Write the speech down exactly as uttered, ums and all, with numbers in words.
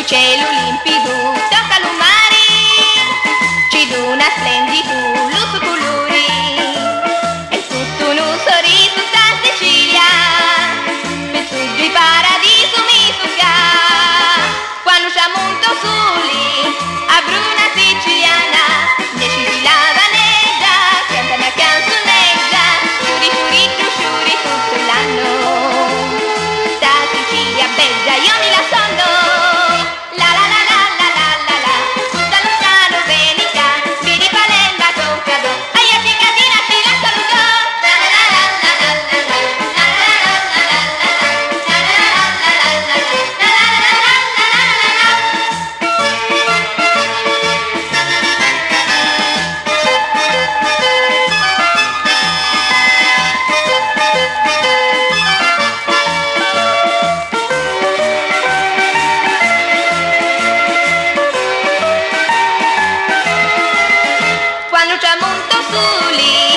su cielo limpido, tocca l'umari, ci dona splendido, lo su colori, e tutto un sorriso sta Sicilia, per su di paradiso mi succa, quando siamo molto soli, a bruna siciliana, decidi la vaneggia, canta una canzoneggia, sciuri, sciuri, sciuri tutto l'anno, sta Sicilia bella, io mi la sono. Quando tramonto soli